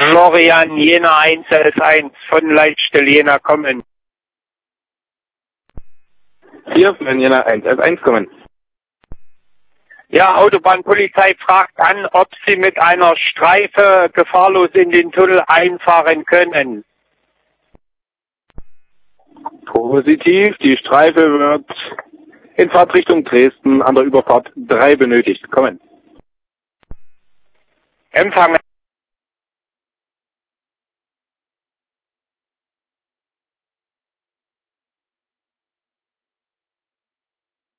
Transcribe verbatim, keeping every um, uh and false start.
Florian Jena eins elf eins von Leitstelle Jena kommen. Hier von Jena eins elf eins kommen. Ja, Autobahnpolizei fragt an, ob Sie mit einer Streife gefahrlos in den Tunnel einfahren können. Positiv, die Streife wird in Fahrtrichtung Dresden an der Überfahrt drei benötigt. Kommen. Empfangen.